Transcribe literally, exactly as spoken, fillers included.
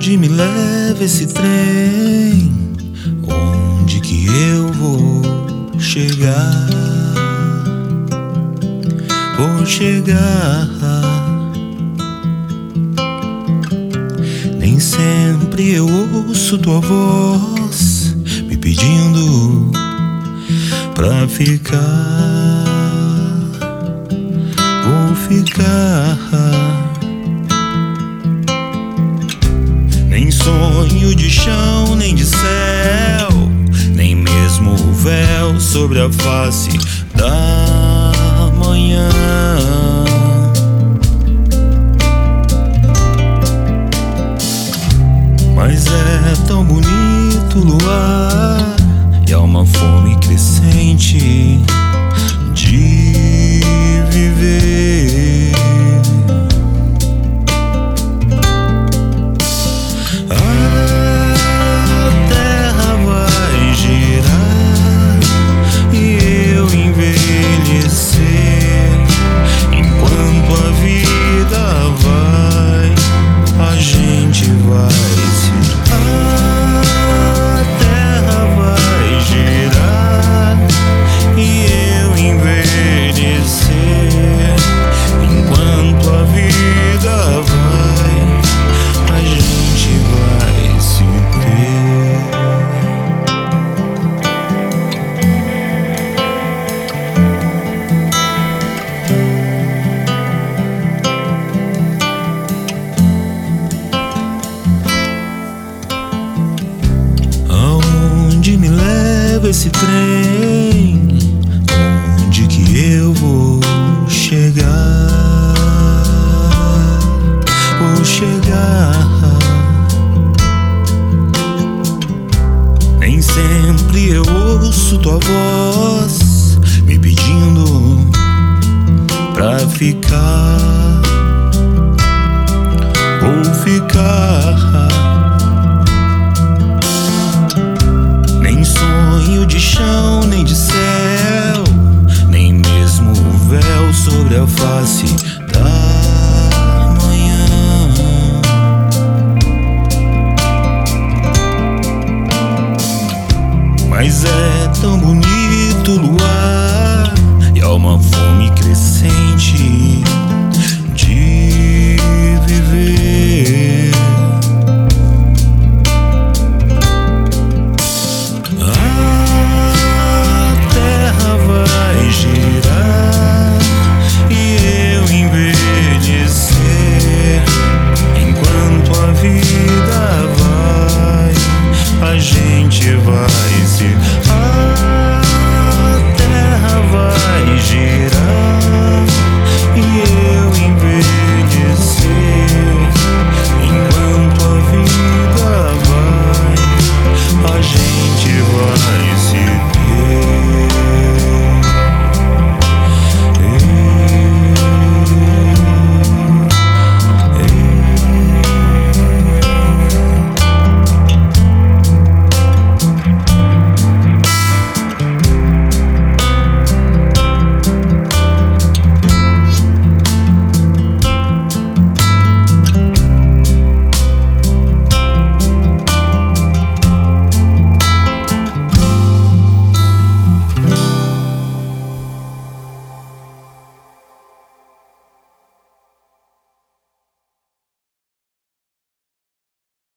Aonde me leva esse trem? Onde que eu vou chegar? Vou chegar. Nem sempre eu ouço tua voz me pedindo pra ficar. Vou ficar. Nem sonho de chão, nem de céu, nem mesmo o véu sobre a face da manhã. Mas é tão bonito o luar, e há uma fome crescente de viver. A terra vai girar e eu envelhecer, enquanto a vida vai, a gente vai. A terra vai girar e eu envelhecer, enquanto a vida vai, a gente vai se ter. Aonde me leva esse trem? Onde que eu vou chegar? Vou chegar. Nem sempre eu ouço tua voz me pedindo pra ficar. Vou ficar.